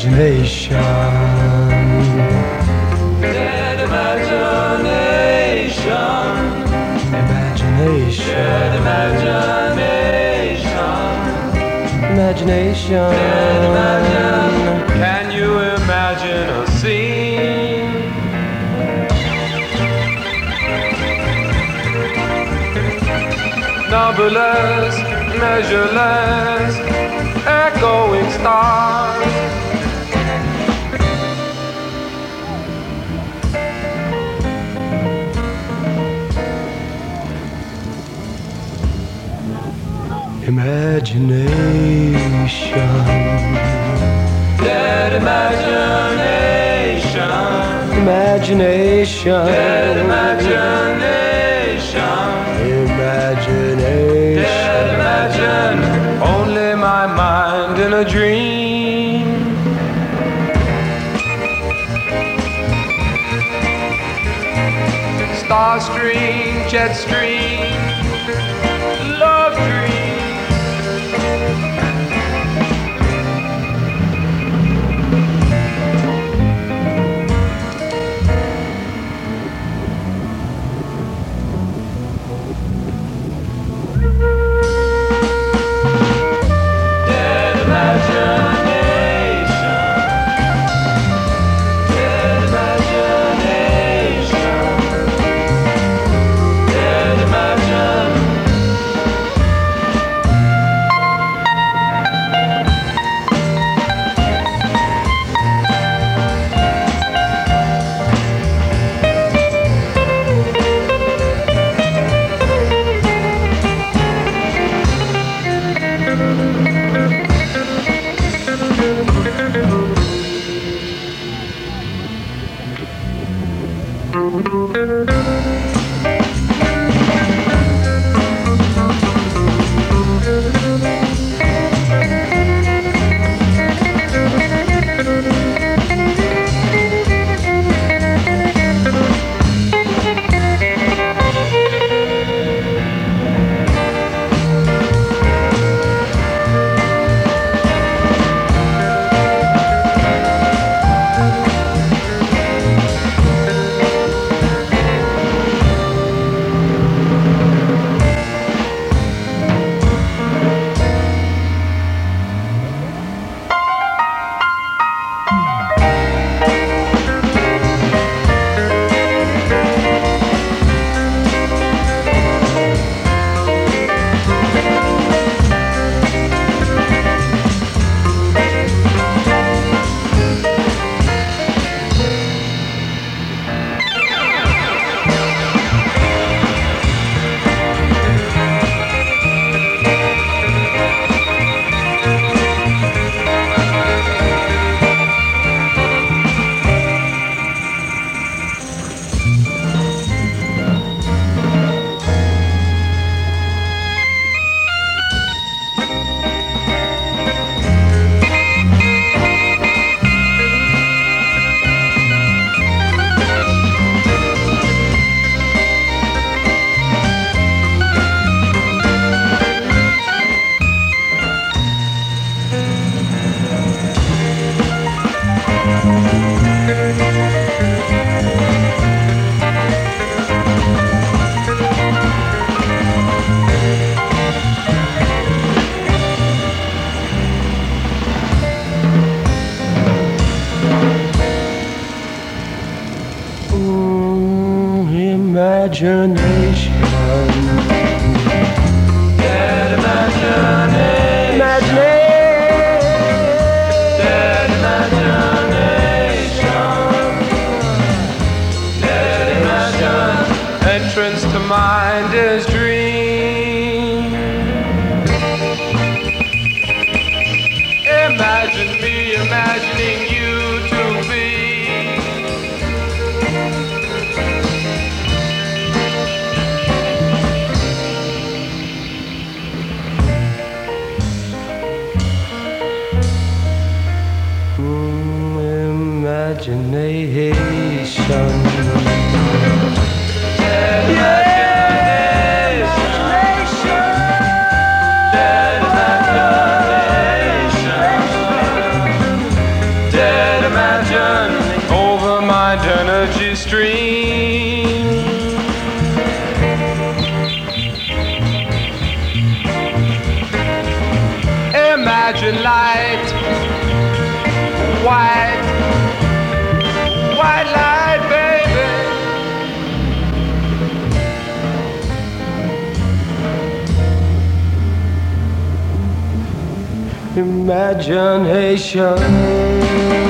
imagination. Dead imagination. Imagination. Dead imagination. Imagination. Dead imagination. Can you imagine a scene? Numberless, measureless, echoing stars. Imagination. Dead imagination. Imagination. Dead imagination. Imagination. Dead imagine. Only my mind in a dream. Star stream, jet stream, love dream. Imagination. Dead imagination. Imagination. Dead imagination. Dead imagination. Entrance to mind is dream. Imagine me imagining you to be. Imagination. Dead imagination. Dead imagination. stream. Imagine light, white, white light, baby. Imagination.